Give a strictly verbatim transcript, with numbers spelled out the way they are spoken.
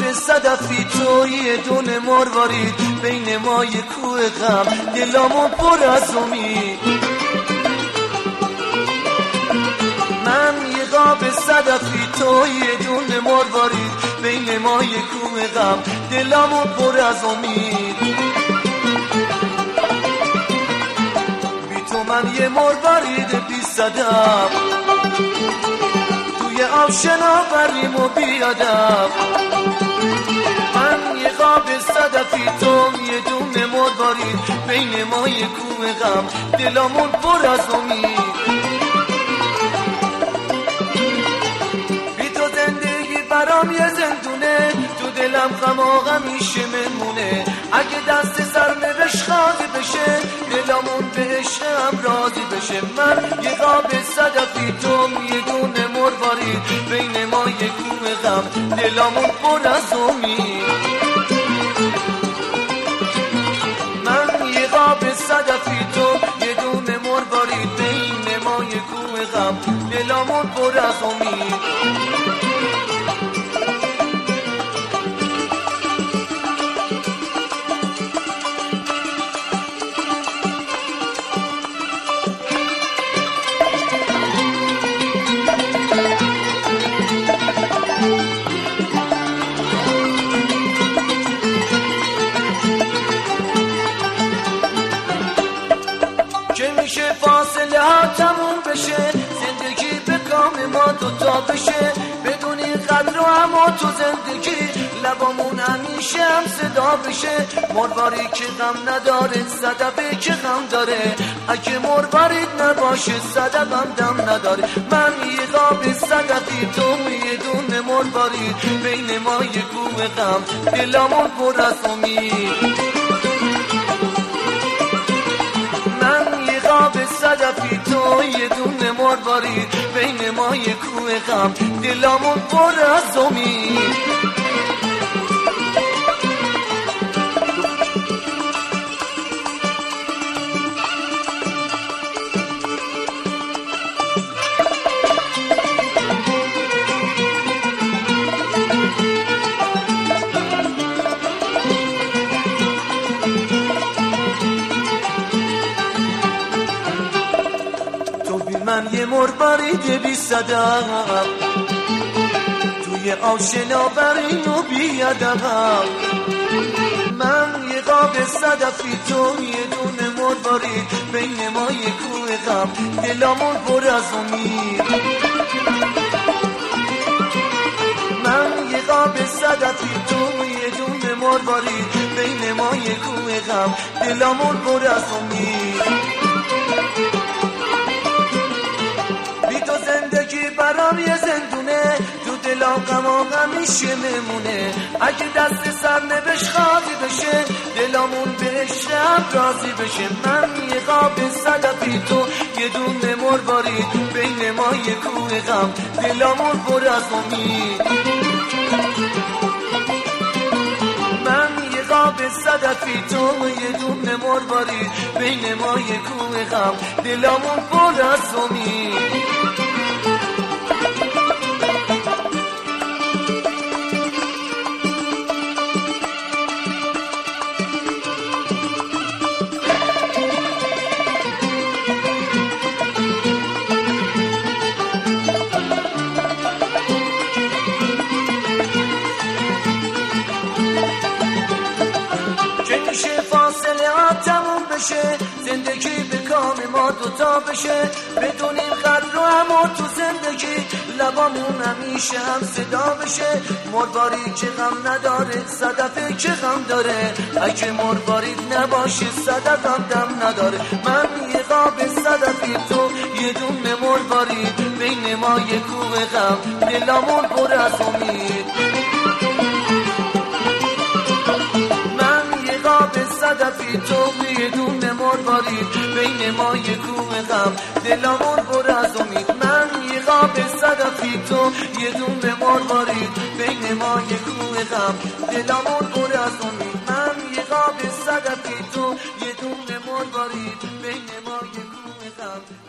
قاب صدفی تو یه دونه مروارید بین ما یه کوه غم دلامو پر از امید. من یه قاب صدفی تو یه دونه مروارید بین ما یه کوه غم دلامو پر از امید. بی تو من یه مروارید بی صدف توی آب شناوریم و بیادب. من یه قاب صدفی تو یه دونه مروارید بین ما یه کوه غم دلامون پر از امید. بی تو زندگی برام یه زندونه تو دلم غم و غمیشه ممونه. اگه دست سرنوشت خالی بشه دلامون به عشقم راضی بشه. من یه قاب صدفی تو یه دونه مروارید بین ما یه کوه غم دلامون پر از امید. من یه قاب صدفی تو یه دونه مروارید بین ما یه کوه غم دلامون پر از امید. میشه فاصله ها تموم بشه زندگی به کام ما دوتا بشه بدون قدر و اما تو زندگی لبامون همیشه هم صدا بشه. مروارید که غم نداره صدفه که غم داره اگه مروارید نباشه صدفم دم نداره. من یه قاب صدفی تو یه دونه مروارید بین ما یه کوه غم دلامون پر از امید. قاب صدفی تو یه دونه مروارید بین ما یه کوه غم دلامون پر از امید. من یه مروارید بی صدف توی آشنا برین و بیادب. من یه قاب صدفی تو یه دونه مروارید بین ما یه کوه غم دلامون پر از امید. من یه قاب صدفی تو یه دونه مروارید بین ما یه کوه غم دلامون پر از امید. زندگی برام یه زندونه تو دلم غم و غمیشه ممونه. اگه دست سرنوشت خالی بشه دلامون به عشقم راضی بشه. من یه قاب صدفی تو یه دونه مروارید بین ما یه کوه غم دلامون پر از امید. من یه قاب صدفی تو یه دونه مروارید بین ما یه کوه غم دلامون پر از امید. زندگی به کام ما دوتا بشه بدونیم قدر و اما تو زندگی لبامون همیشه هم صدا بشه. مروارید که غم نداره صدفه که غم داره اگه مروارید نباشه صدفم دم نداره. من یه قاب صدفی تو یه دونه مروارید بین ما یه کوه غم دلامون پر از امید. صدفی تو یه دونه مروارید بین ما یه کوه غم دلامون پر از امید. من یه قاب صدفی تو یه دونه مروارید بین ما یه کوه غم دلامون پر از امید. من یه قاب صدفی تو یه دونه مروارید بین ما یه کوه غم